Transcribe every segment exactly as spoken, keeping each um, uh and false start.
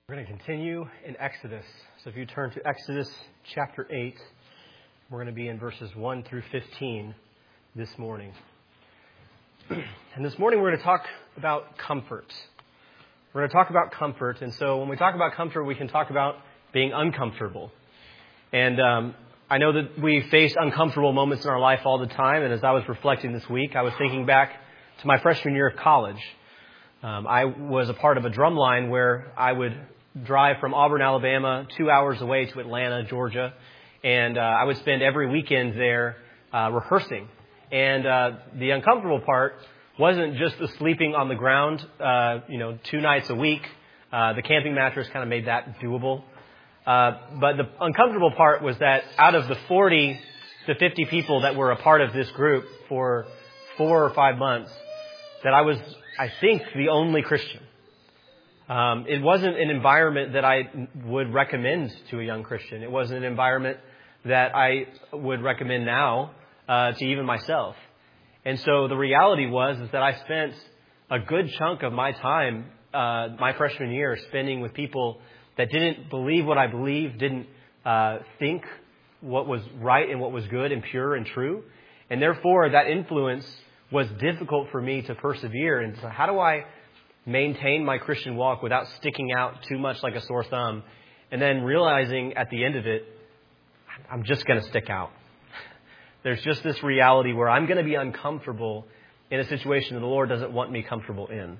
We're going to continue in Exodus. So if you turn to Exodus chapter eight, we're going to be in verses one through fifteen this morning. And this morning we're going to talk about comfort. We're going to talk about comfort. And so when we talk about comfort, we can talk about being uncomfortable. And um, I know that we face uncomfortable moments in our life all the time. And as I was reflecting this week, I was thinking back to my freshman year of college. Um, I was a part of a drum line where I would drive from Auburn, Alabama, two hours away to Atlanta, Georgia. And uh, I would spend every weekend there uh, rehearsing. And uh, the uncomfortable part wasn't just the sleeping on the ground, uh, you know, two nights a week. Uh, the camping mattress kind of made that doable. Uh, but the uncomfortable part was that out of the forty to fifty people that were a part of this group for four or five months, that I was, I think, the only Christian. Um, it wasn't an environment that I would recommend to a young Christian. It wasn't an environment that I would recommend now uh, to even myself. And so the reality was is that I spent a good chunk of my time, uh, my freshman year, spending with people that didn't believe what I believed, didn't uh, think what was right and what was good and pure and true. And therefore, that influence was difficult for me to persevere. And so how do I maintain my Christian walk without sticking out too much like a sore thumb, and then realizing at the end of it, I'm just going to stick out. There's just this reality where I'm going to be uncomfortable in a situation that the Lord doesn't want me comfortable in.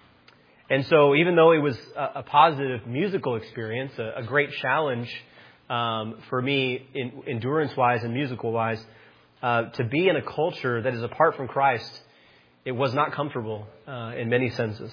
And so even though it was a, a positive musical experience, a, a great challenge um, for me in, endurance-wise and musical-wise, uh, to be in a culture that is apart from Christ, it was not comfortable uh, in many senses.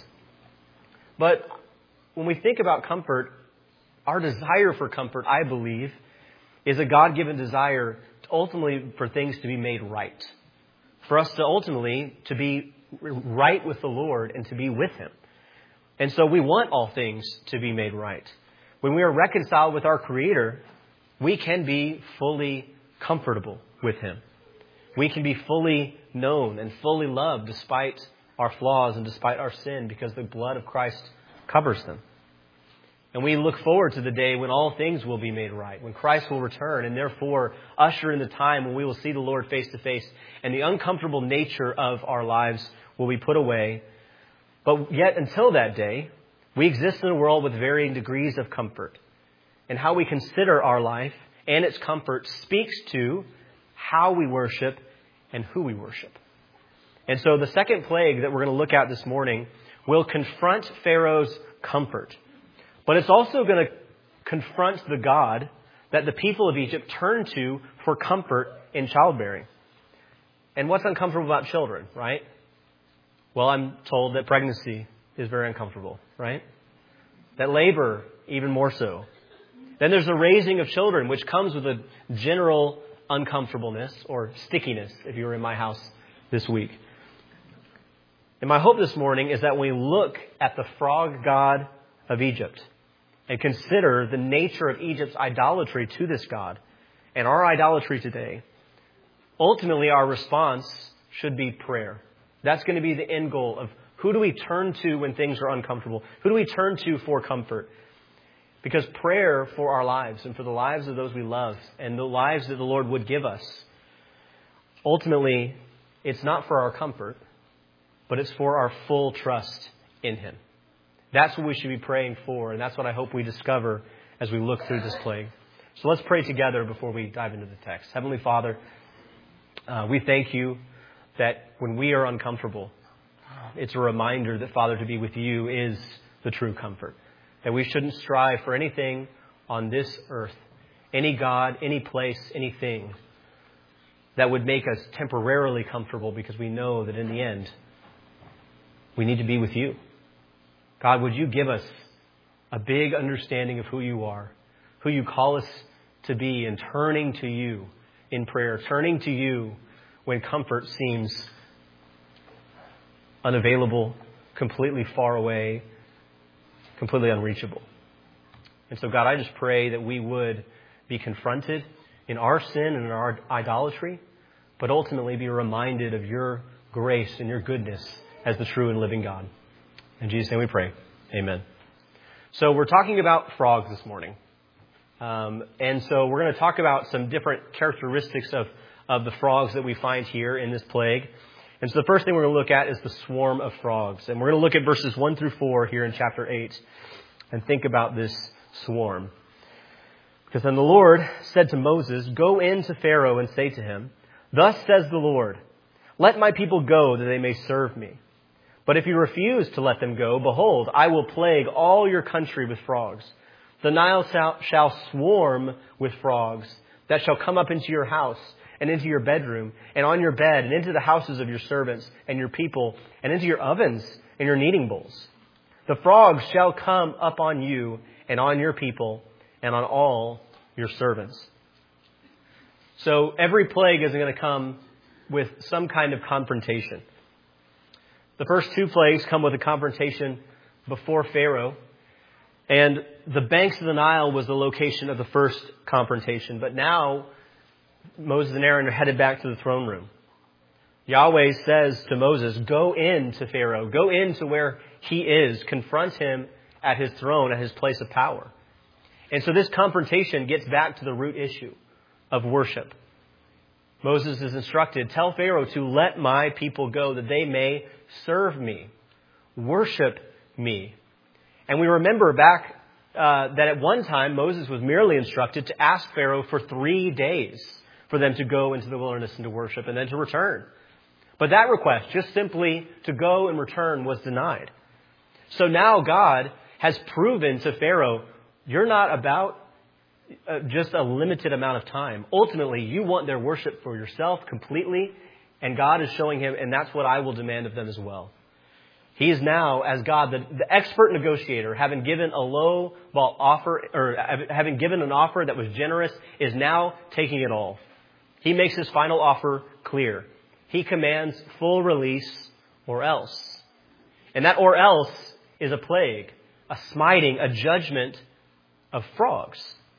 But when we think about comfort, our desire for comfort, I believe, is a God-given desire to ultimately for things to be made right. For us to ultimately to be right with the Lord and to be with Him. And so we want all things to be made right. When we are reconciled with our Creator, we can be fully comfortable with Him. We can be fully known and fully loved despite our flaws and despite our sin, because the blood of Christ covers them. And we look forward to the day when all things will be made right, when Christ will return, and therefore usher in the time when we will see the Lord face to face, and the uncomfortable nature of our lives will be put away. But yet until that day, we exist in a world with varying degrees of comfort. And how we consider our life and its comfort speaks to how we worship and who we worship. And so the second plague that we're going to look at this morning will confront Pharaoh's comfort. But it's also going to confront the God that the people of Egypt turned to for comfort in childbearing. And what's uncomfortable about children, right? Well, I'm told that pregnancy is very uncomfortable, right? That labor, even more so. Then there's the raising of children, which comes with a general uncomfortableness or stickiness, if you were in my house this week. And my hope this morning is that we look at the frog god of Egypt and consider the nature of Egypt's idolatry to this god and our idolatry today. Ultimately, our response should be prayer. That's going to be the end goal of who do we turn to when things are uncomfortable? Who do we turn to for comfort? Because prayer for our lives and for the lives of those we love and the lives that the Lord would give us, ultimately, it's not for our comfort, but it's for our full trust in Him. That's what we should be praying for, and that's what I hope we discover as we look through this plague. So let's pray together before we dive into the text. Heavenly Father, uh, we thank You that when we are uncomfortable, it's a reminder that, Father, to be with You is the true comfort. That we shouldn't strive for anything on this earth, any God, any place, anything that would make us temporarily comfortable, because we know that in the end, we need to be with You. God, would You give us a big understanding of who You are, who You call us to be, and turning to You in prayer, turning to You when comfort seems unavailable, completely far away, completely unreachable. And so, God, I just pray that we would be confronted in our sin and in our idolatry, but ultimately be reminded of Your grace and Your goodness as the true and living God. In Jesus' name we pray. Amen. So we're talking about frogs this morning. Um, and so we're going to talk about some different characteristics of, of the frogs that we find here in this plague. And so the first thing we're going to look at is the swarm of frogs. And we're going to look at verses one through four here in chapter eight and think about this swarm. Because then the Lord said to Moses, "Go in to Pharaoh and say to him, 'Thus says the Lord, let my people go that they may serve me. But if you refuse to let them go, behold, I will plague all your country with frogs. The Nile shall, shall swarm with frogs that shall come up into your house and into your bedroom and on your bed and into the houses of your servants and your people and into your ovens and your kneading bowls. The frogs shall come up on you and on your people and on all your servants.'" So every plague is going to come with some kind of confrontation. The first two plagues come with a confrontation before Pharaoh. And the banks of the Nile was the location of the first confrontation. But now Moses and Aaron are headed back to the throne room. Yahweh says to Moses, "Go in to Pharaoh. Go in to where he is. Confront him at his throne, at his place of power." And so this confrontation gets back to the root issue of worship. Moses is instructed, "Tell Pharaoh to let my people go that they may serve me, worship me." And we remember back uh, that at one time Moses was merely instructed to ask Pharaoh for three days for them to go into the wilderness and to worship and then to return. But that request, just simply to go and return, was denied. So now God has proven to Pharaoh, you're not about uh, just a limited amount of time. Ultimately, you want their worship for yourself completely, and God is showing him, and that's what I will demand of them as well. He is now, as God, the, the expert negotiator, having given a low ball offer, or having given an offer that was generous, is now taking it all. He makes his final offer clear. He commands full release or else. And that or else is a plague, a smiting, a judgment of frogs.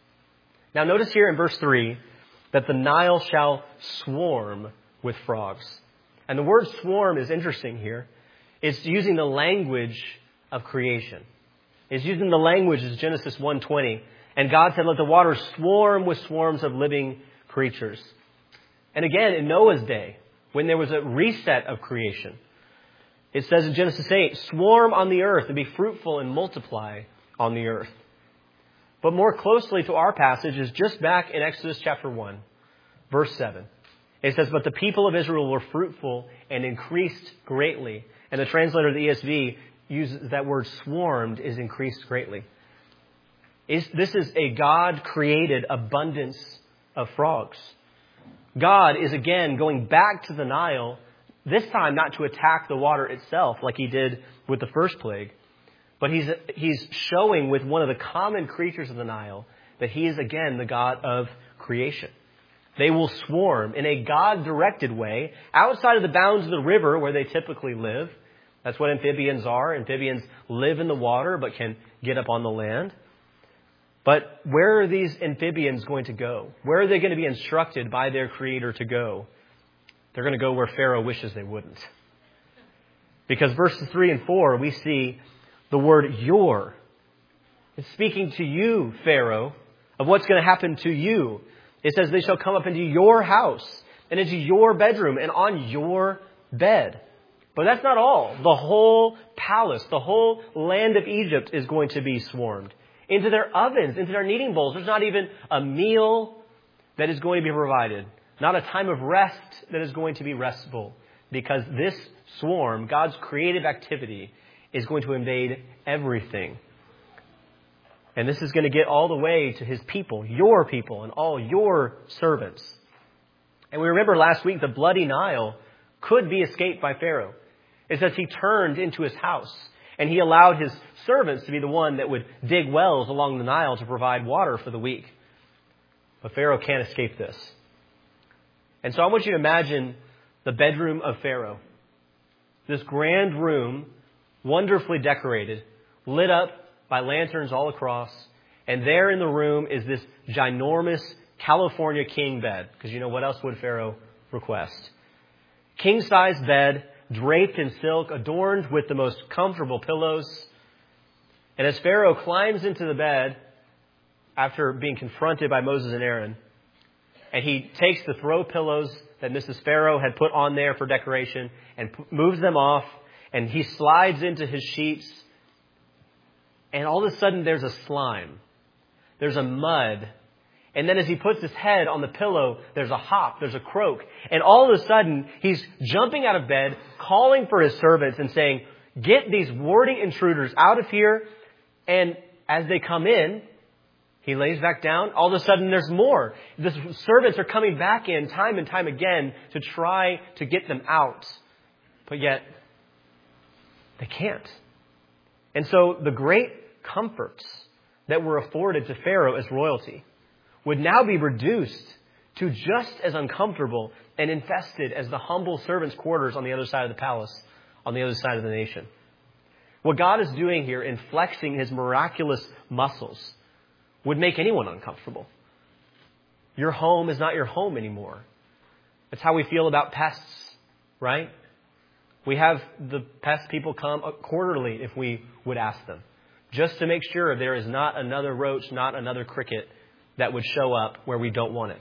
Now notice here in verse three that the Nile shall swarm with frogs. And the word swarm is interesting here. It's using the language of creation. It's using the language of Genesis one twenty. And God said, "Let the waters swarm with swarms of living creatures." And again, in Noah's day, when there was a reset of creation, it says in Genesis eight, "Swarm on the earth and be fruitful and multiply on the earth." But more closely to our passage is just back in Exodus chapter one, verse seven. It says, "But the people of Israel were fruitful and increased greatly." And the translator of the E S V uses that word "swarmed" is increased greatly. This is a God-created abundance of frogs. God is again going back to the Nile, this time not to attack the water itself like he did with the first plague, but he's, he's showing with one of the common creatures of the Nile that he is again the God of creation. They will swarm in a God-directed way outside of the bounds of the river where they typically live. That's what amphibians are. Amphibians live in the water but can get up on the land. But where are these amphibians going to go? Where are they going to be instructed by their Creator to go? They're going to go where Pharaoh wishes they wouldn't. Because verses three and four, we see the word "your." It's speaking to you, Pharaoh, of what's going to happen to you. It says they shall come up into your house and into your bedroom and on your bed. But that's not all. The whole palace, the whole land of Egypt is going to be swarmed. Into their ovens, into their kneading bowls. There's not even a meal that is going to be provided. Not a time of rest that is going to be restful. Because this swarm, God's creative activity, is going to invade everything. And this is going to get all the way to his people, your people, and all your servants. And we remember last week the bloody Nile could be escaped by Pharaoh. It says he turned into his house, and he allowed his servants to be the one that would dig wells along the Nile to provide water for the weak. But Pharaoh can't escape this. And so I want you to imagine the bedroom of Pharaoh. This grand room, wonderfully decorated, lit up by lanterns all across. And there in the room is this ginormous California king bed. Because you know, what else would Pharaoh request? King-size bed, draped in silk, adorned with the most comfortable pillows. And as Pharaoh climbs into the bed after being confronted by Moses and Aaron, and he takes the throw pillows that Missus Pharaoh had put on there for decoration and p- moves them off, and he slides into his sheets, and all of a sudden there's a slime. There's a mud. And then as he puts his head on the pillow, there's a hop, there's a croak. And all of a sudden, he's jumping out of bed, calling for his servants and saying, get these warding intruders out of here. And as they come in, he lays back down. All of a sudden, there's more. The servants are coming back in time and time again to try to get them out. But yet, they can't. And so the great comforts that were afforded to Pharaoh as royalty would now be reduced to just as uncomfortable and infested as the humble servants' quarters on the other side of the palace, on the other side of the nation. What God is doing here in flexing his miraculous muscles would make anyone uncomfortable. Your home is not your home anymore. That's how we feel about pests, right? We have the pest people come quarterly if we would ask them, just to make sure there is not another roach, not another cricket that would show up where we don't want it.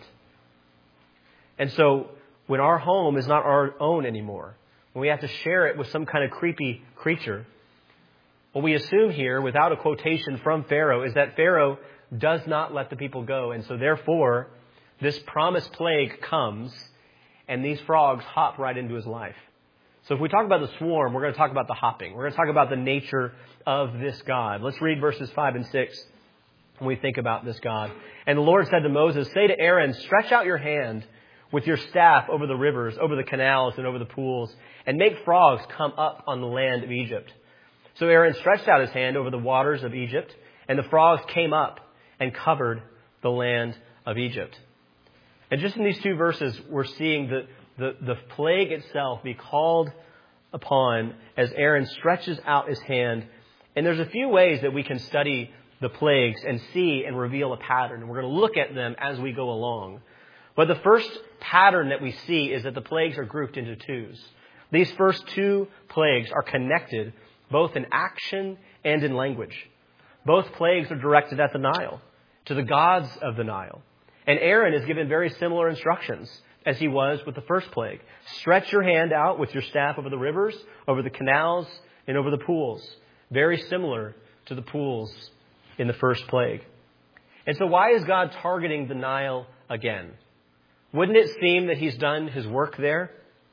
And so when our home is not our own anymore, when we have to share it with some kind of creepy creature, what we assume here, without a quotation from Pharaoh, is that Pharaoh does not let the people go. And so therefore, this promised plague comes, and these frogs hop right into his life. So if we talk about the swarm, we're going to talk about the hopping. We're going to talk about the nature of this God. Let's read verses five and six when we think about this God. And the Lord said to Moses, say to Aaron, stretch out your hand with your staff over the rivers, over the canals, and over the pools, and make frogs come up on the land of Egypt. So Aaron stretched out his hand over the waters of Egypt, and the frogs came up and covered the land of Egypt. And just in these two verses, we're seeing the, the, the plague itself be called upon as Aaron stretches out his hand. And there's a few ways that we can study the plagues and see and reveal a pattern. And we're going to look at them as we go along. But the first pattern that we see is that the plagues are grouped into twos. These first two plagues are connected both in action and in language. Both plagues are directed at the Nile, to the gods of the Nile. And Aaron is given very similar instructions as he was with the first plague. Stretch your hand out with your staff over the rivers, over the canals, and over the pools. Very similar to the pools in the first plague. And so why is God targeting the Nile again? Wouldn't it seem that he's done his work there?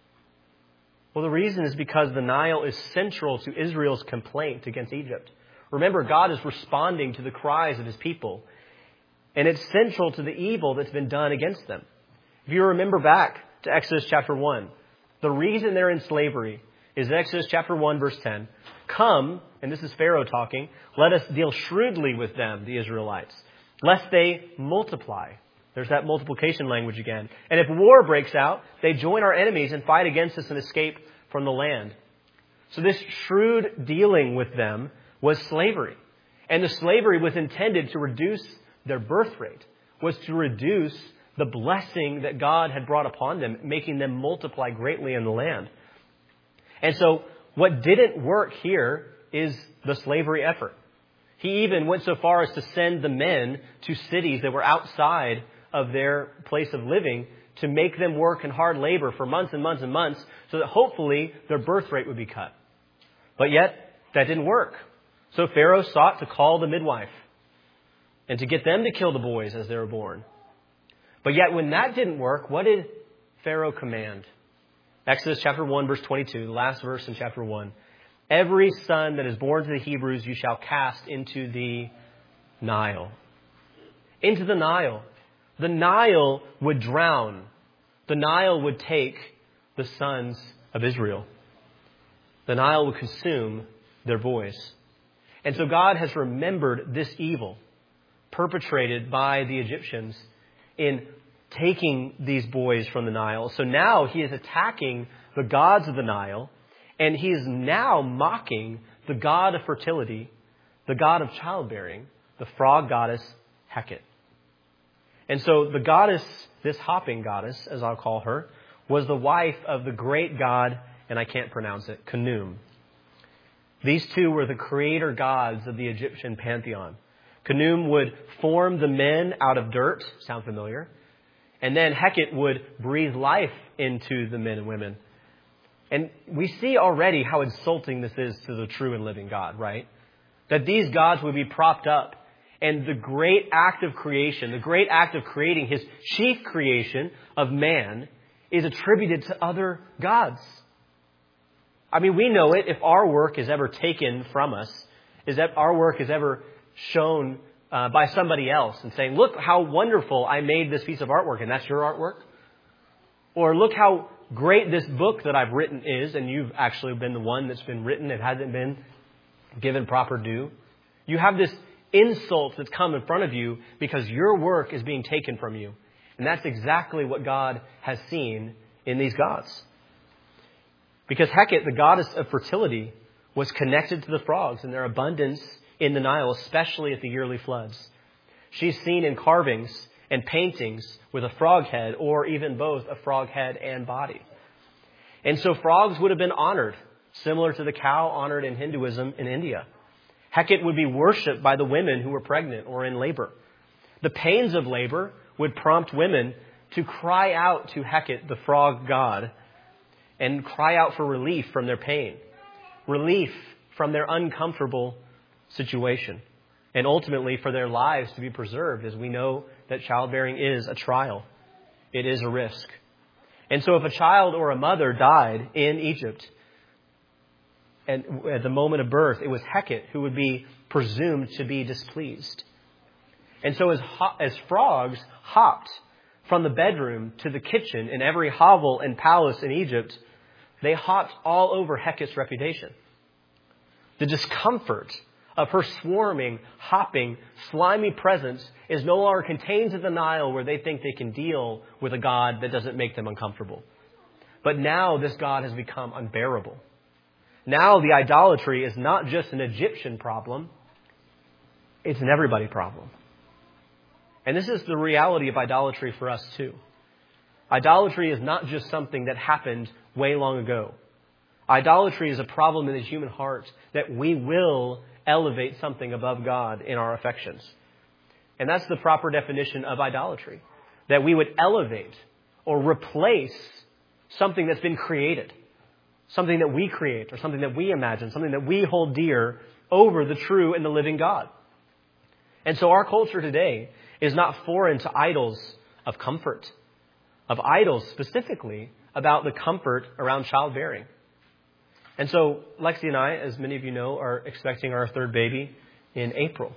Well, the reason is because the Nile is central to Israel's complaint against Egypt. Remember, God is responding to the cries of his people. And it's central to the evil that's been done against them. If you remember back to Exodus chapter one, the reason they're in slavery is Exodus chapter one, verse ten. Come, and this is Pharaoh talking, let us deal shrewdly with them, the Israelites, lest they multiply. There's that multiplication language again. And if war breaks out, they join our enemies and fight against us and escape from the land. So this shrewd dealing with them was slavery. And the slavery was intended to reduce their birth rate, was to reduce the blessing that God had brought upon them, making them multiply greatly in the land. And so what didn't work here is the slavery effort. He even went so far as to send the men to cities that were outside of their place of living to make them work in hard labor for months and months and months so that hopefully their birth rate would be cut. But yet, that didn't work. So Pharaoh sought to call the midwife and to get them to kill the boys as they were born. But yet when that didn't work, what did Pharaoh command? Exodus chapter one, verse twenty-two, the last verse in chapter one. Every son that is born to the Hebrews you shall cast into the Nile. Into the Nile. The Nile would drown. The Nile would take the sons of Israel. The Nile would consume their boys. And so God has remembered this evil perpetrated by the Egyptians in taking these boys from the Nile. So now he is attacking the gods of the Nile, and he is now mocking the god of fertility, the god of childbearing, the frog goddess Hecate. And so the goddess, this hopping goddess, as I'll call her, was the wife of the great god, and I can't pronounce it, Khnum. These two were the creator gods of the Egyptian pantheon. Khnum would form the men out of dirt. Sound familiar? And then Heket would breathe life into the men and women. And we see already how insulting this is to the true and living God, right? That these gods would be propped up. And the great act of creation, the great act of creating his chief creation of man, is attributed to other gods. I mean, we know it. If our work is ever taken from us, is that our work is ever shown uh, by somebody else and saying, look how wonderful I made this piece of artwork, and that's your artwork. Or look how great this book that I've written is, and you've actually been the one that's been written. It hasn't been given proper due. You have this insult that's come in front of you because your work is being taken from you. And that's exactly what God has seen in these gods. Because Heket, the goddess of fertility, was connected to the frogs and their abundance in the Nile, especially at the yearly floods. She's seen in carvings and paintings with a frog head, or even both a frog head and body. And so frogs would have been honored, similar to the cow honored in Hinduism in India. Heket would be worshipped by the women who were pregnant or in labor. The pains of labor would prompt women to cry out to Heket, the frog god, and cry out for relief from their pain, relief from their uncomfortable situation, and ultimately for their lives to be preserved, as we know that childbearing is a trial. It is a risk. And so if a child or a mother died in Egypt, and at the moment of birth, it was Heket who would be presumed to be displeased. And so as, ho- as frogs hopped from the bedroom to the kitchen in every hovel and palace in Egypt, they hopped all over Heket's reputation. The discomfort of her swarming, hopping, slimy presence is no longer contained to the Nile, where they think they can deal with a god that doesn't make them uncomfortable. But now this god has become unbearable. Now the idolatry is not just an Egyptian problem, it's an everybody problem. And this is the reality of idolatry for us too. Idolatry is not just something that happened way long ago. Idolatry is a problem in the human heart that we will elevate something above God in our affections. And that's the proper definition of idolatry. That we would elevate or replace something that's been created. Something that we create or something that we imagine, something that we hold dear over the true and the living God. And so our culture today is not foreign to idols of comfort, of idols specifically about the comfort around childbearing. And so Lexi and I, as many of you know, are expecting our third baby in April.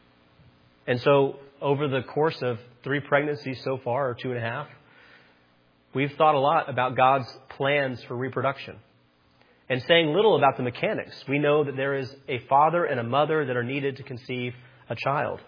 And so over the course of three pregnancies so far, or two and a half, we've thought a lot about God's plans for reproduction and saying little about the mechanics. We know that there is a father and a mother that are needed to conceive a child.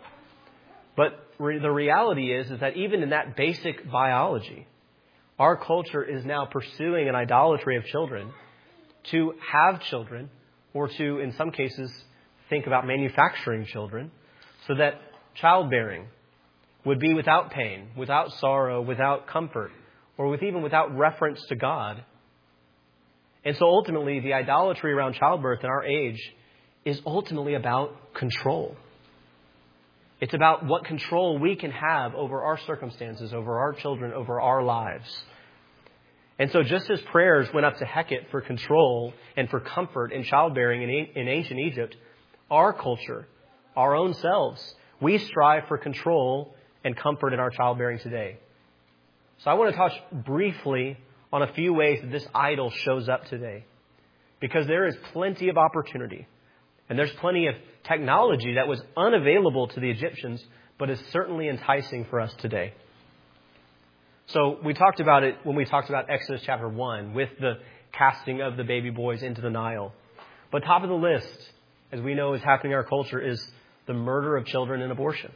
But re- the reality is, is that even in that basic biology, our culture is now pursuing an idolatry of children to have children, or to, in some cases, think about manufacturing children, so that childbearing would be without pain, without sorrow, without comfort, or with even without reference to God. And so ultimately, the idolatry around childbirth in our age is ultimately about control. It's about what control we can have over our circumstances, over our children, over our lives. And so just as prayers went up to Heket for control and for comfort in childbearing in, in ancient Egypt, our culture, our own selves, we strive for control and comfort in our childbearing today. So I want to touch briefly on a few ways that this idol shows up today, because there is plenty of opportunity and there's plenty of technology that was unavailable to the Egyptians, but is certainly enticing for us today. So we talked about it when we talked about Exodus chapter one with the casting of the baby boys into the Nile. But top of the list, as we know is happening in our culture, is the murder of children and abortion.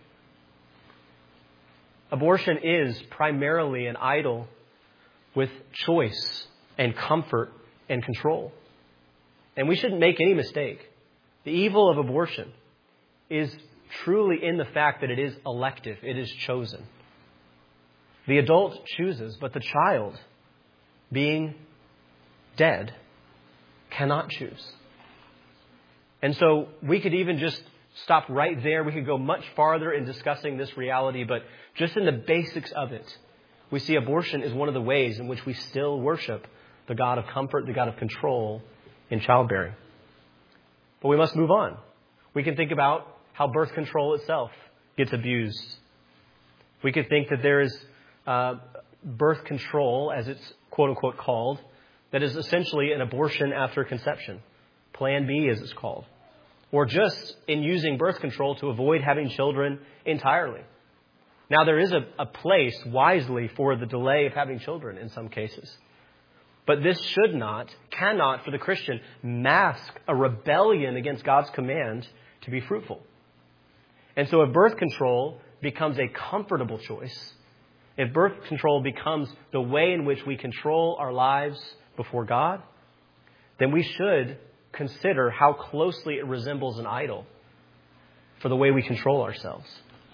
Abortion is primarily an idol with choice and comfort and control. And we shouldn't make any mistake. The evil of abortion is truly in the fact that it is elective. It is chosen. The adult chooses, but the child, being dead, cannot choose. And so we could even just stop right there. We could go much farther in discussing this reality, but just in the basics of it, we see abortion is one of the ways in which we still worship the God of comfort, the God of control in childbearing. But we must move on. We can think about how birth control itself gets abused. We could think that there is uh, birth control, as it's quote-unquote called, that is essentially an abortion after conception. Plan B, as it's called. Or just in using birth control to avoid having children entirely. Now, there is a, a place wisely for the delay of having children in some cases. But this should not, cannot, for the Christian, mask a rebellion against God's command to be fruitful. And so if birth control becomes a comfortable choice, if birth control becomes the way in which we control our lives before God, then we should consider how closely it resembles an idol for the way we control ourselves.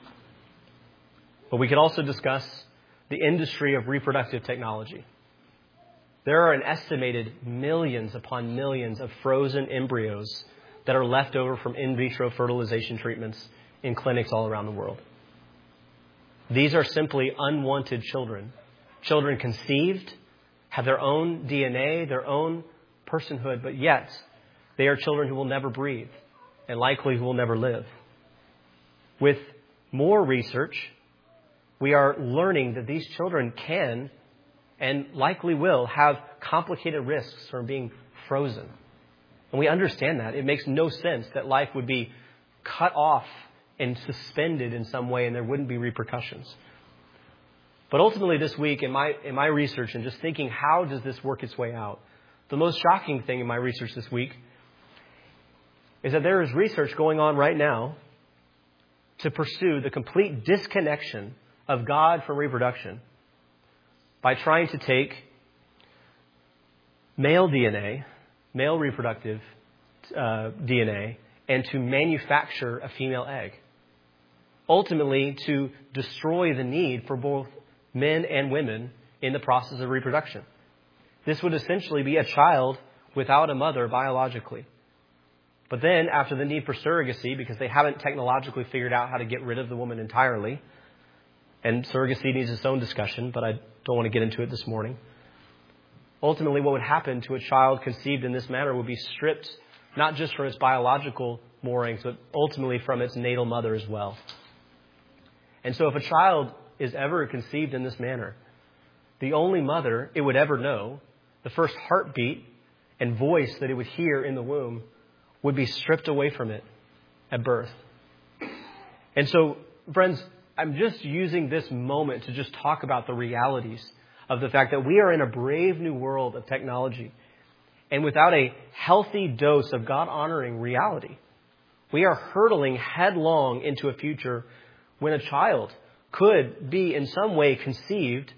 But we could also discuss the industry of reproductive technology. There are an estimated millions upon millions of frozen embryos that are left over from in vitro fertilization treatments in clinics all around the world. These are simply unwanted children. Children conceived, have their own D N A, their own personhood, but yet they are children who will never breathe and likely who will never live. With more research, we are learning that these children can and likely will have complicated risks from being frozen. And we understand that. It makes no sense that life would be cut off and suspended in some way and there wouldn't be repercussions. But ultimately this week in my in my research and just thinking, how does this work its way out? The most shocking thing in my research this week is that there is research going on right now to pursue the complete disconnection of God from reproduction by trying to take male D N A, male reproductive uh, D N A, and to manufacture a female egg. Ultimately, to destroy the need for both men and women in the process of reproduction. This would essentially be a child without a mother biologically. But then, after the need for surrogacy, because they haven't technologically figured out how to get rid of the woman entirely, and surrogacy needs its own discussion, but I don't want to get into it this morning. Ultimately, what would happen to a child conceived in this manner would be stripped not just from its biological moorings, but ultimately from its natal mother as well. And so if a child is ever conceived in this manner, the only mother it would ever know, the first heartbeat and voice that it would hear in the womb, would be stripped away from it at birth. And so, friends, I'm just using this moment to just talk about the realities of the fact that we are in a brave new world of technology. And without a healthy dose of God-honoring reality, we are hurtling headlong into a future when a child could be in some way conceived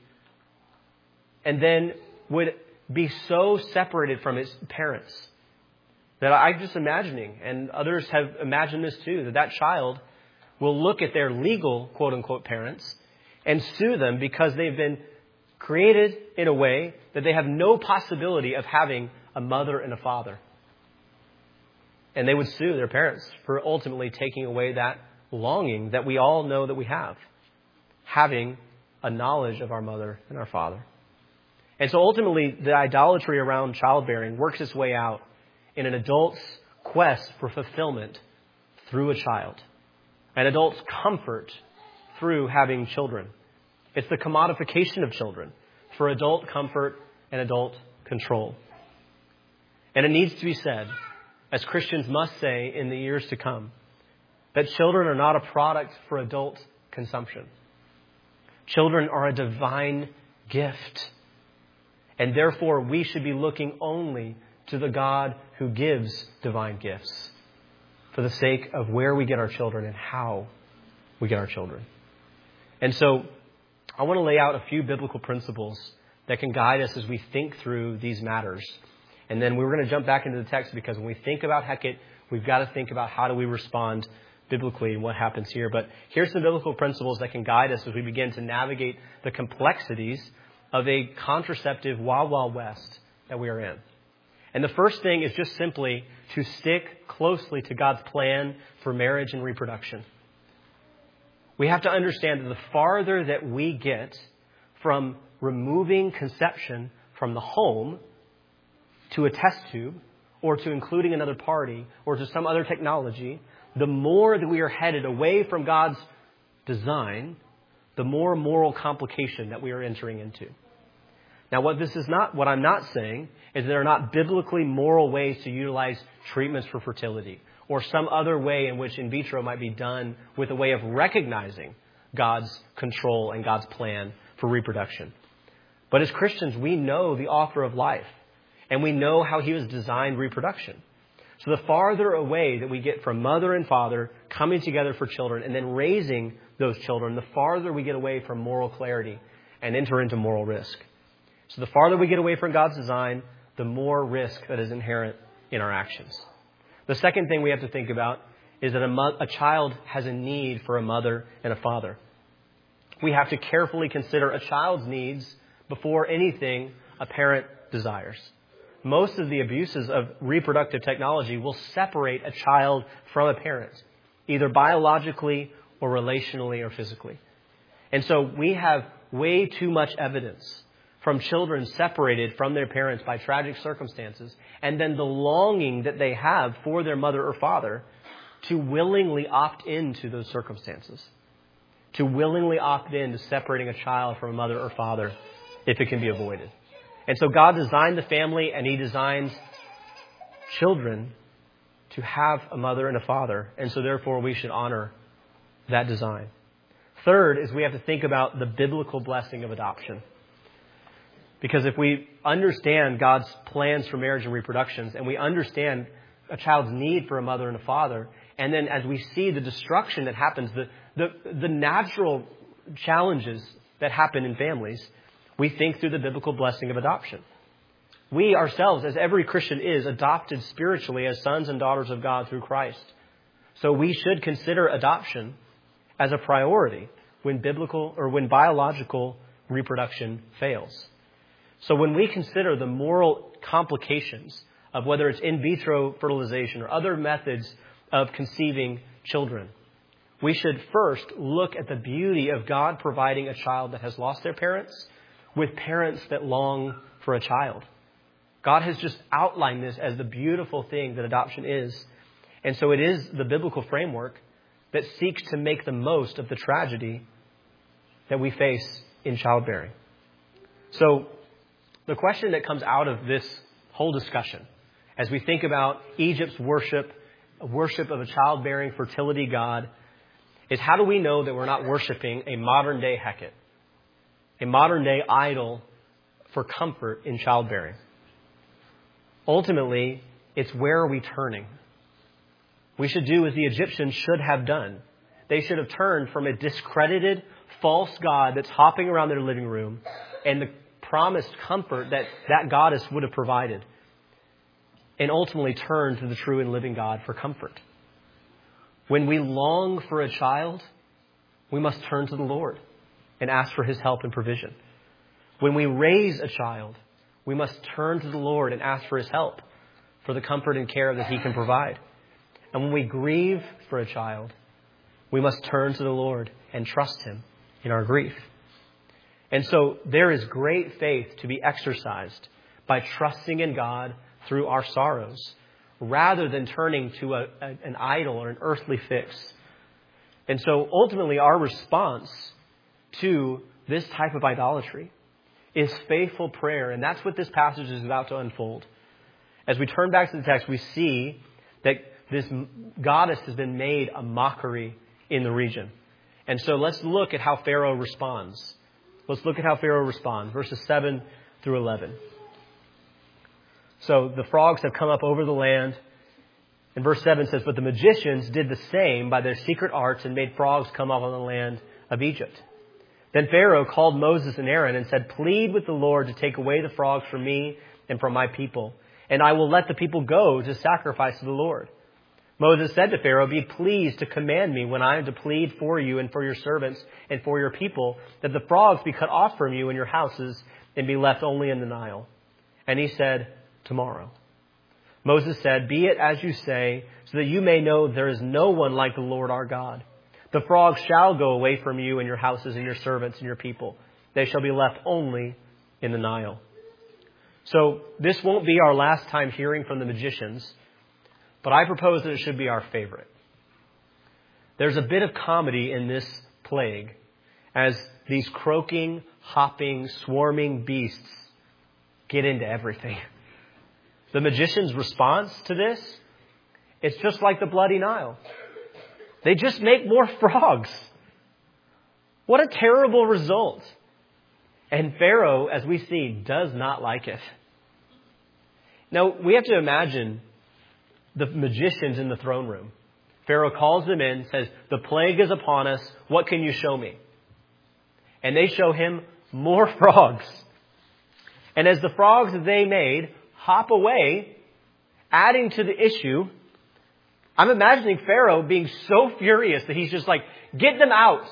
and then would be so separated from its parents that I'm just imagining, and others have imagined this too, that that child will look at their legal, quote-unquote, parents and sue them because they've been created in a way that they have no possibility of having a mother and a father. And they would sue their parents for ultimately taking away that longing that we all know that we have, having a knowledge of our mother and our father. And so ultimately, the idolatry around childbearing works its way out in an adult's quest for fulfillment through a child, an adult's comfort through having children. It's the commodification of children for adult comfort and adult control. And it needs to be said, as Christians must say in the years to come, that children are not a product for adult consumption. Children are a divine gift. And therefore, we should be looking only to the God who gives divine gifts for the sake of where we get our children and how we get our children. And so I want to lay out a few biblical principles that can guide us as we think through these matters. And then we're going to jump back into the text because when we think about Hecate, we've got to think about how do we respond biblically and what happens here. But here's some biblical principles that can guide us as we begin to navigate the complexities of a contraceptive wild, wild west that we are in. And the first thing is just simply to stick closely to God's plan for marriage and reproduction. We have to understand that the farther that we get from removing conception from the home to a test tube or to including another party or to some other technology, the more that we are headed away from God's design, the more moral complication that we are entering into. Now, what this is not, what I'm not saying is there are not biblically moral ways to utilize treatments for fertility or some other way in which in vitro might be done with a way of recognizing God's control and God's plan for reproduction. But as Christians, we know the author of life, and we know how he has designed reproduction. So the farther away that we get from mother and father coming together for children and then raising those children, the farther we get away from moral clarity and enter into moral risk. So the farther we get away from God's design, the more risk that is inherent in our actions. The second thing we have to think about is that a, mo- a child has a need for a mother and a father. We have to carefully consider a child's needs before anything a parent desires. Most of the abuses of reproductive technology will separate a child from a parent, either biologically or relationally or physically. And so we have way too much evidence from children separated from their parents by tragic circumstances, and then the longing that they have for their mother or father to willingly opt into those circumstances, to willingly opt in to separating a child from a mother or father if it can be avoided. And so God designed the family, and he designs children to have a mother and a father. And so therefore we should honor that design. Third is we have to think about the biblical blessing of adoption. Because if we understand God's plans for marriage and reproductions, and we understand a child's need for a mother and a father, and then as we see the destruction that happens, the, the, the natural challenges that happen in families, we think through the biblical blessing of adoption. We ourselves, as every Christian is, adopted spiritually as sons and daughters of God through Christ. So we should consider adoption as a priority when biblical or when biological reproduction fails. So when we consider the moral complications of whether it's in vitro fertilization or other methods of conceiving children, we should first look at the beauty of God providing a child that has lost their parents with parents that long for a child. God has just outlined this as the beautiful thing that adoption is. And so it is the biblical framework that seeks to make the most of the tragedy that we face in childbearing. So the question that comes out of this whole discussion, as we think about Egypt's worship, worship of a childbearing fertility god, is how do we know that we're not worshiping a modern day Hecate, a modern day idol for comfort in childbearing? Ultimately, it's where are we turning? We should do as the Egyptians should have done. They should have turned from a discredited false god that's hopping around their living room and the promised comfort that that goddess would have provided, and ultimately turn to the true and living God for comfort. When we long for a child, we must turn to the Lord and ask for his help and provision. When we raise a child, we must turn to the Lord and ask for his help for the comfort and care that he can provide. And when we grieve for a child, we must turn to the Lord and trust him in our grief. And so there is great faith to be exercised by trusting in God through our sorrows, rather than turning to a, a, an idol or an earthly fix. And so ultimately our response to this type of idolatry is faithful prayer. And that's what this passage is about to unfold. As we turn back to the text, we see that this goddess has been made a mockery in the region. And so let's look at how Pharaoh responds. Let's look at how Pharaoh responds, verses seven through eleven. So the frogs have come up over the land. And verse seven says, but the magicians did the same by their secret arts and made frogs come up on the land of Egypt. Then Pharaoh called Moses and Aaron and said, plead with the Lord to take away the frogs from me and from my people, and I will let the people go to sacrifice to the Lord. Moses said to Pharaoh, be pleased to command me when I am to plead for you and for your servants and for your people, that the frogs be cut off from you and your houses and be left only in the Nile. And he said, tomorrow. Moses said, "Be it as you say, so that you may know there is no one like the Lord our God. The frogs shall go away from you and your houses and your servants and your people. They shall be left only in the Nile." So this won't be our last time hearing from the magicians, but I propose that it should be our favorite. There's a bit of comedy in this plague as these croaking, hopping, swarming beasts get into everything. The magician's response to this, it's just like the bloody Nile. They just make more frogs. What a terrible result. And Pharaoh, as we see, does not like it. Now, we have to imagine the magicians in the throne room. Pharaoh calls them in, says, "The plague is upon us. What can you show me?" And they show him more frogs. And as the frogs that they made hop away, adding to the issue, I'm imagining Pharaoh being so furious that he's just like, "Get them out.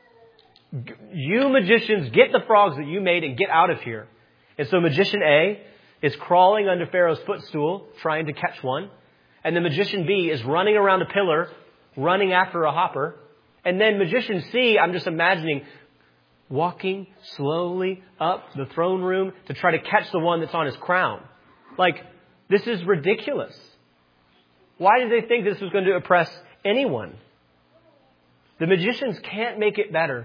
You magicians, get the frogs that you made and get out of here." And so magician A is crawling under Pharaoh's footstool, trying to catch one. And the magician B is running around a pillar, running after a hopper. And then magician C, I'm just imagining, walking slowly up the throne room to try to catch the one that's on his crown. Like, this is ridiculous. Why did they think this was going to oppress anyone? The magicians can't make it better.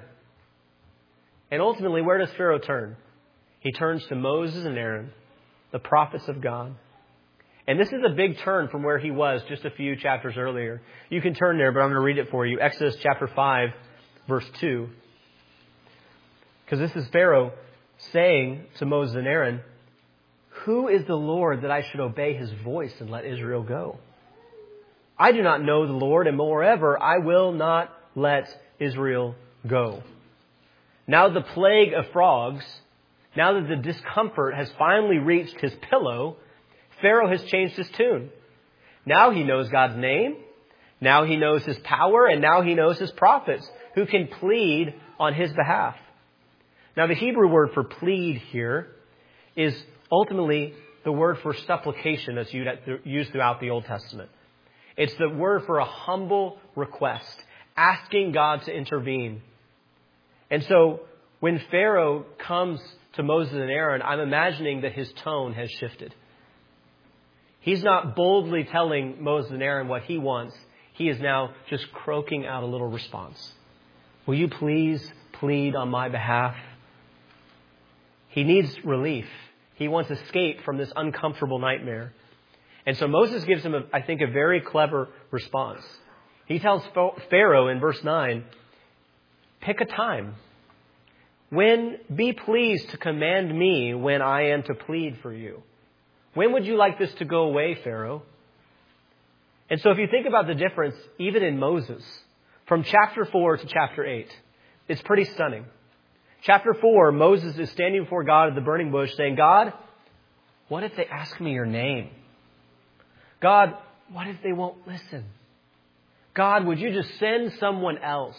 And ultimately, where does Pharaoh turn? He turns to Moses and Aaron, the prophets of God. And this is a big turn from where he was just a few chapters earlier. You can turn there, but I'm going to read it for you. Exodus chapter five, verse two. Because this is Pharaoh saying to Moses and Aaron, "Who is the Lord that I should obey his voice and let Israel go? I do not know the Lord, and moreover, I will not let Israel go." Now the plague of frogs, now that the discomfort has finally reached his pillow, Pharaoh has changed his tune. Now he knows God's name. Now he knows his power. And now he knows his prophets who can plead on his behalf. Now the Hebrew word for plead here is ultimately the word for supplication that's used throughout the Old Testament. It's the word for a humble request, asking God to intervene. And so when Pharaoh comes to Moses and Aaron, I'm imagining that his tone has shifted. He's not boldly telling Moses and Aaron what he wants. He is now just croaking out a little response. "Will you please plead on my behalf?" He needs relief. He wants escape from this uncomfortable nightmare. And so Moses gives him, a, I think, a very clever response. He tells Pharaoh in verse nine, "Pick a time. When be pleased to command me when I am to plead for you. When would you like this to go away, Pharaoh?" And so if you think about the difference, even in Moses, from chapter four to chapter eight, it's pretty stunning. Chapter four, Moses is standing before God at the burning bush saying, "God, what if they ask me your name? God, what if they won't listen? God, would you just send someone else?"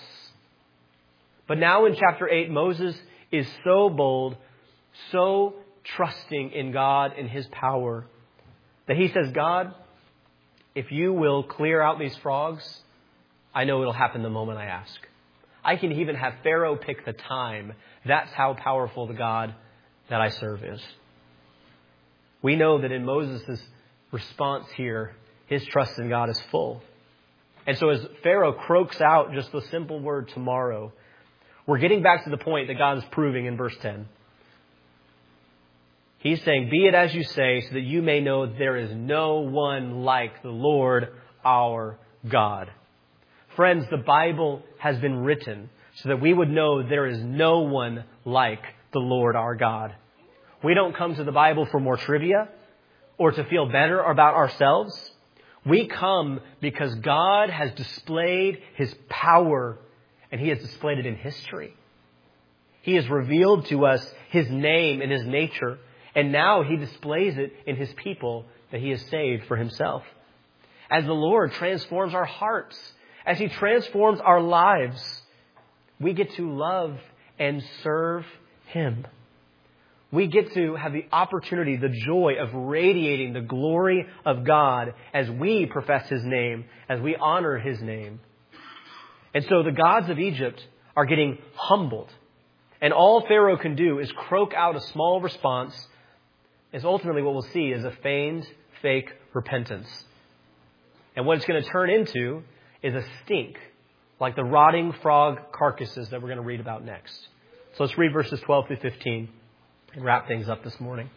But now in chapter eight, Moses is so bold, so trusting in God and his power, that he says, "God, if you will clear out these frogs, I know it'll happen the moment I ask. I can even have Pharaoh pick the time. That's how powerful the God that I serve is." We know that in Moses' response here, his trust in God is full. And so as Pharaoh croaks out just the simple word "tomorrow," we're getting back to the point that God is proving in verse ten. He's saying, "Be it as you say, so that you may know there is no one like the Lord our God." Friends, the Bible has been written so that we would know there is no one like the Lord our God. We don't come to the Bible for more trivia or to feel better about ourselves. We come because God has displayed his power, and he has displayed it in history. He has revealed to us his name and his nature, and now he displays it in his people that he has saved for himself. As the Lord transforms our hearts, as he transforms our lives, we get to love and serve him. We get to have the opportunity, the joy of radiating the glory of God as we profess His name, as we honor His name. And so the gods of Egypt are getting humbled. And all Pharaoh can do is croak out a small response, is ultimately what we'll see is a feigned, fake repentance. And what it's going to turn into is a stink, like the rotting frog carcasses that we're going to read about next. So let's read verses twelve through fifteen and wrap things up this morning.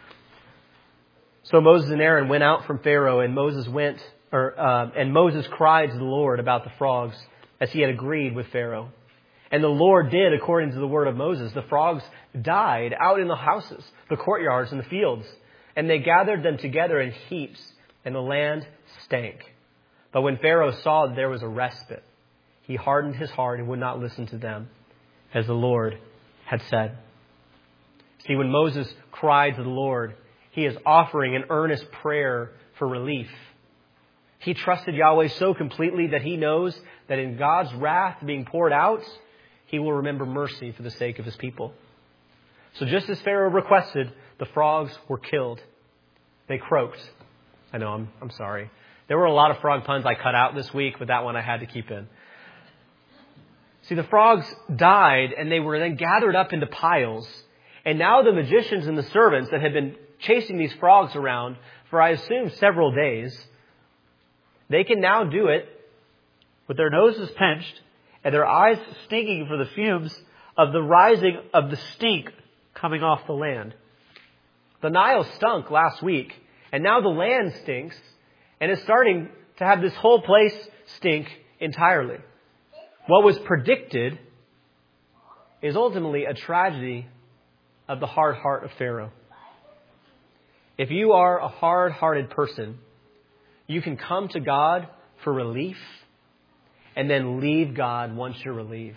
So Moses and Aaron went out from Pharaoh, and Moses went, or uh, and Moses cried to the Lord about the frogs, as he had agreed with Pharaoh. And the Lord did according to the word of Moses. The frogs died out in the houses, the courtyards, and the fields, and they gathered them together in heaps, and the land stank. But when Pharaoh saw that there was a respite, he hardened his heart and would not listen to them, as the Lord had said. See, when Moses cried to the Lord, he is offering an earnest prayer for relief. He trusted Yahweh so completely that he knows that in God's wrath being poured out, He will remember mercy for the sake of His people. So just as Pharaoh requested, the frogs were killed. They croaked. I know, I'm, I'm sorry. There were a lot of frog puns I cut out this week, but that one I had to keep in. See, the frogs died, and they were then gathered up into piles. And now the magicians and the servants that had been chasing these frogs around for, I assume, several days, they can now do it with their noses pinched and their eyes stinking for the fumes of the rising of the stink coming off the land. The Nile stunk last week, and now the land stinks, and is starting to have this whole place stink entirely. What was predicted is ultimately a tragedy of the hard heart of Pharaoh. If you are a hard-hearted person, you can come to God for relief and then leave God once you're relieved.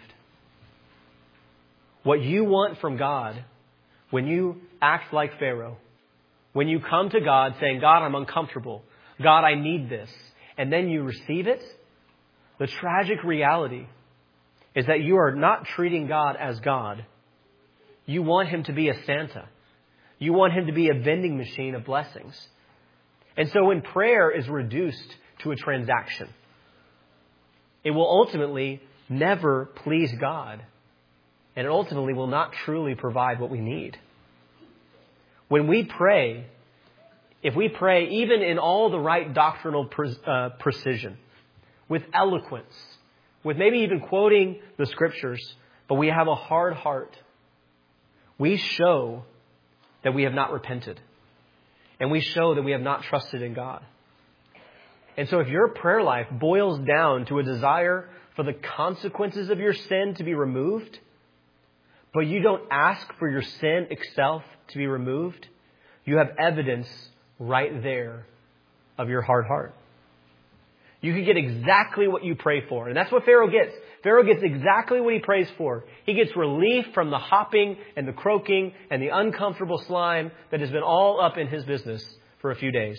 What you want from God, when you act like Pharaoh, when you come to God saying, God, I'm uncomfortable. God, I need this. And then you receive it, the tragic reality is that you are not treating God as God. You want Him to be a Santa. You want Him to be a vending machine of blessings. And so when prayer is reduced to a transaction, it will ultimately never please God. And it ultimately will not truly provide what we need. When we pray, if we pray even in all the right doctrinal pre- uh, precision, with eloquence, with maybe even quoting the scriptures, but we have a hard heart, we show that we have not repented. And we show that we have not trusted in God. And so if your prayer life boils down to a desire for the consequences of your sin to be removed, but you don't ask for your sin itself to be removed, you have evidence right there of your hard heart. You can get exactly what you pray for. And that's what Pharaoh gets. Pharaoh gets exactly what he prays for. He gets relief from the hopping and the croaking and the uncomfortable slime that has been all up in his business for a few days.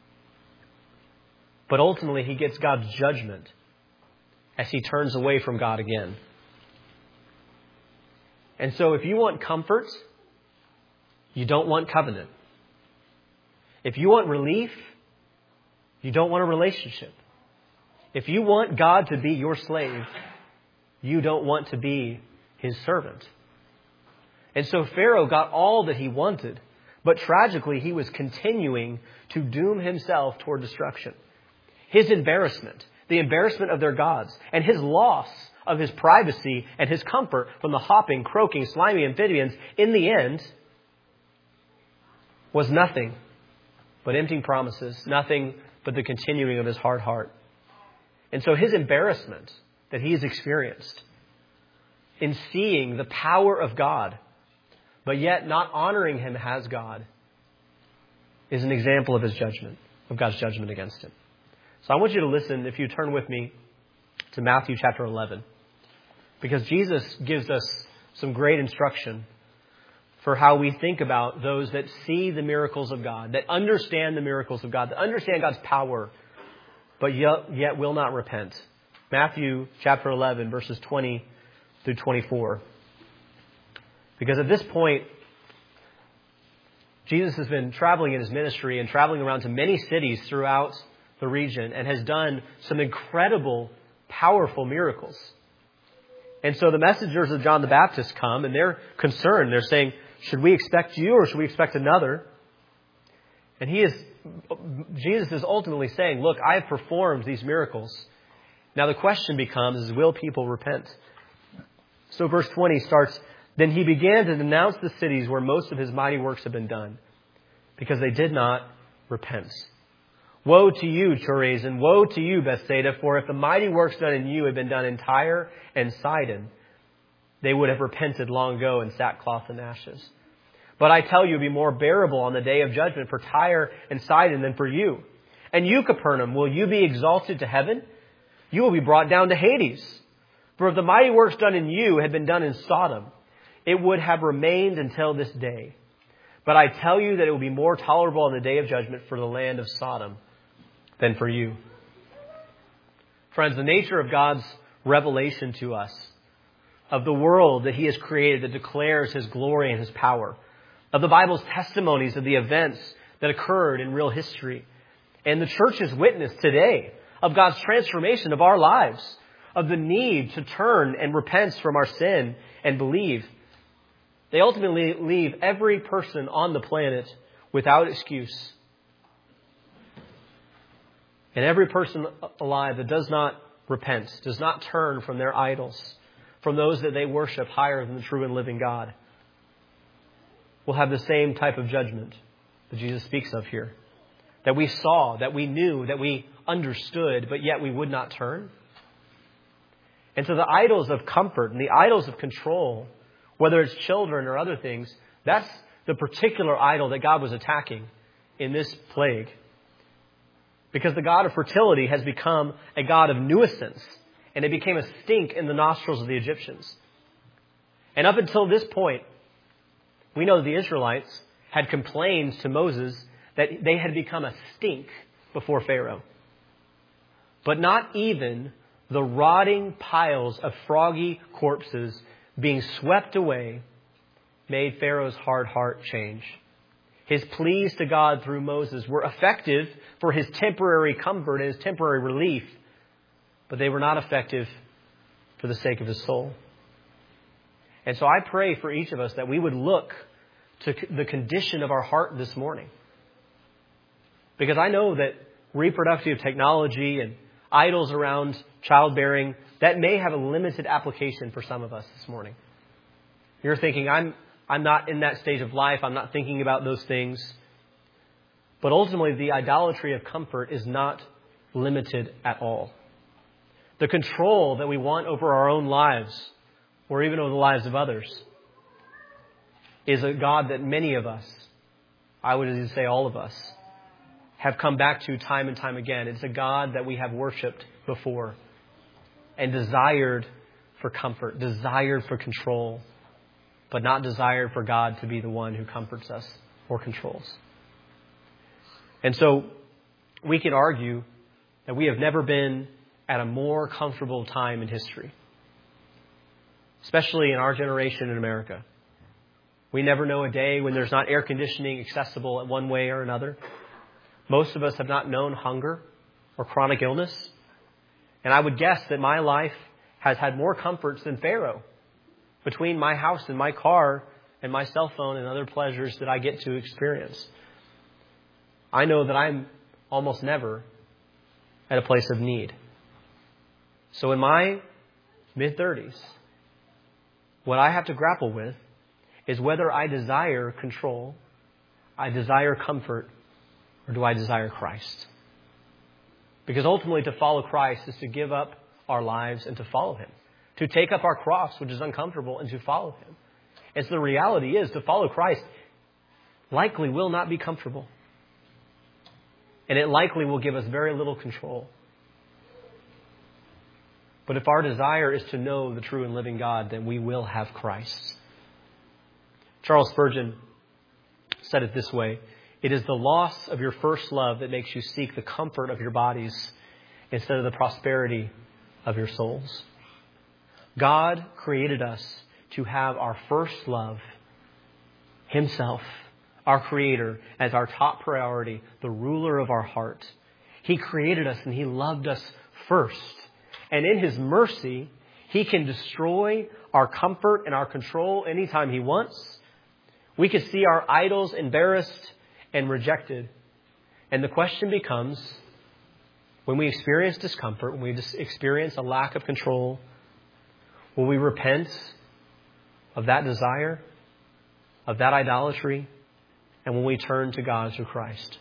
But ultimately, he gets God's judgment as he turns away from God again. And so if you want comfort, you don't want covenant. If you want relief, you don't want a relationship. If you want God to be your slave, you don't want to be His servant. And so Pharaoh got all that he wanted, but tragically he was continuing to doom himself toward destruction. His embarrassment, the embarrassment of their gods, and his loss of his privacy and his comfort from the hopping, croaking, slimy amphibians, in the end, was nothing but empty promises, nothing but the continuing of his hard heart. And so his embarrassment that he has experienced in seeing the power of God, but yet not honoring Him as God, is an example of His judgment, of God's judgment against him. So I want you to listen, if you turn with me, to Matthew chapter eleven, because Jesus gives us some great instruction for how we think about those that see the miracles of God, that understand the miracles of God, that understand God's power, but yet, yet will not repent. Matthew chapter eleven, verses twenty through twenty-four. Because at this point, Jesus has been traveling in his ministry and traveling around to many cities throughout the region and has done some incredible, powerful miracles. And so the messengers of John the Baptist come and they're concerned. They're saying, should we expect you or should we expect another? And he is, Jesus is ultimately saying, look, I have performed these miracles. Now the question becomes, is will people repent? So verse twenty starts, then he began to denounce the cities where most of his mighty works have been done, because they did not repent. Woe to you, Chorazin! Woe to you, Bethsaida! For if the mighty works done in you had been done in Tyre and Sidon, they would have repented long ago in sackcloth and ashes. But I tell you, it will be more bearable on the day of judgment for Tyre and Sidon than for you. And you, Capernaum, will you be exalted to heaven? You will be brought down to Hades. For if the mighty works done in you had been done in Sodom, it would have remained until this day. But I tell you that it will be more tolerable on the day of judgment for the land of Sodom than for you. Friends, the nature of God's revelation to us, of the world that he has created that declares his glory and his power, of the Bible's testimonies of the events that occurred in real history, and the church's witness today of God's transformation of our lives, of the need to turn and repent from our sin and believe, they ultimately leave every person on the planet without excuse. And every person alive that does not repent, does not turn from their idols, from those that they worship higher than the true and living God, will have the same type of judgment that Jesus speaks of here. That we saw, that we knew, that we understood, but yet we would not turn. And so the idols of comfort and the idols of control, whether it's children or other things, that's the particular idol that God was attacking in this plague. Because the God of fertility has become a God of nuisance, and it became a stink in the nostrils of the Egyptians. And up until this point, we know that the Israelites had complained to Moses that they had become a stink before Pharaoh. But not even the rotting piles of froggy corpses being swept away made Pharaoh's hard heart change. His pleas to God through Moses were effective for his temporary comfort and his temporary relief, but they were not effective for the sake of his soul. And so I pray for each of us that we would look to the condition of our heart this morning. Because I know that reproductive technology and idols around childbearing, that may have a limited application for some of us this morning. You're thinking, I'm I'm not in that stage of life. I'm not thinking about those things. But ultimately, the idolatry of comfort is not limited at all. The control that we want over our own lives, or even over the lives of others, is a God that many of us, I would even say all of us, have come back to time and time again. It's a God that we have worshipped before and desired for comfort, desired for control, but not desired for God to be the one who comforts us or controls. And so we can argue that we have never been at a more comfortable time in history, especially in our generation in America. We never know a day when there's not air conditioning accessible in one way or another. Most of us have not known hunger or chronic illness. And I would guess that my life has had more comforts than Pharaoh, between my house and my car and my cell phone and other pleasures that I get to experience. I know that I'm almost never at a place of need. So in my mid-thirties, what I have to grapple with is whether I desire control, I desire comfort, or do I desire Christ? Because ultimately to follow Christ is to give up our lives and to follow Him. To take up our cross, which is uncomfortable, and to follow Him. And so the reality is, to follow Christ likely will not be comfortable. And it likely will give us very little control. But if our desire is to know the true and living God, then we will have Christ. Charles Spurgeon said it this way: it is the loss of your first love that makes you seek the comfort of your bodies instead of the prosperity of your souls. God created us to have our first love, Himself, our Creator, as our top priority, the ruler of our heart. He created us and He loved us first. And in His mercy, He can destroy our comfort and our control anytime He wants. We can see our idols embarrassed and rejected. And the question becomes, when we experience discomfort, when we just experience a lack of control, will we repent of that desire, of that idolatry, and when we turn to God through Christ?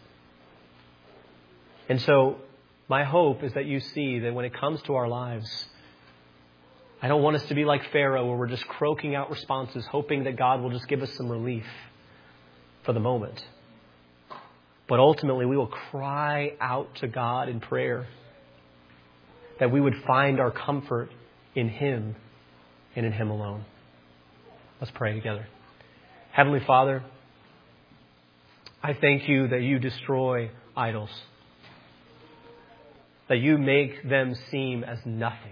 And so my hope is that you see that when it comes to our lives, I don't want us to be like Pharaoh, where we're just croaking out responses, hoping that God will just give us some relief for the moment. But ultimately, we will cry out to God in prayer, that we would find our comfort in Him and in Him alone. Let's pray together. Heavenly Father, I thank You that You destroy idols, that You make them seem as nothing.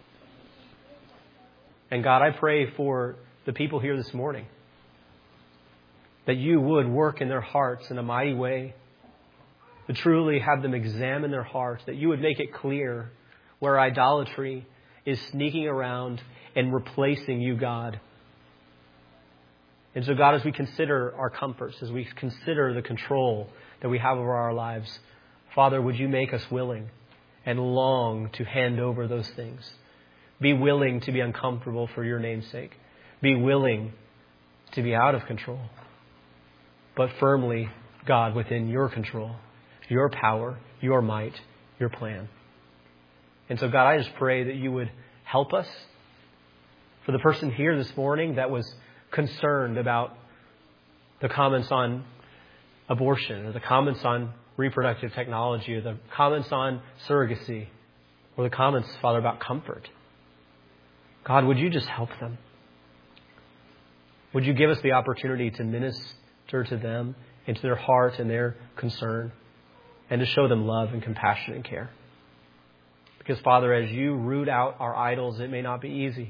And God, I pray for the people here this morning, that You would work in their hearts in a mighty way, to truly have them examine their hearts, that You would make it clear where idolatry is sneaking around and replacing You, God. And so, God, as we consider our comforts, as we consider the control that we have over our lives, Father, would You make us willing and long to hand over those things? Be willing to be uncomfortable for Your name's sake. Be willing to be out of control, but firmly, God, within Your control, Your power, Your might, Your plan. And so, God, I just pray that You would help us. For the person here this morning that was concerned about the comments on abortion, or the comments on reproductive technology, or the comments on surrogacy, or the comments, Father, about comfort. God, would You just help them? Would You give us the opportunity to minister to them, into their heart and their concern, and to show them love and compassion and care? Because, Father, as You root out our idols, it may not be easy.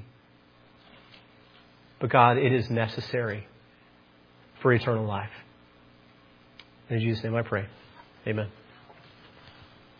But, God, it is necessary for eternal life. In Jesus' name I pray. Amen.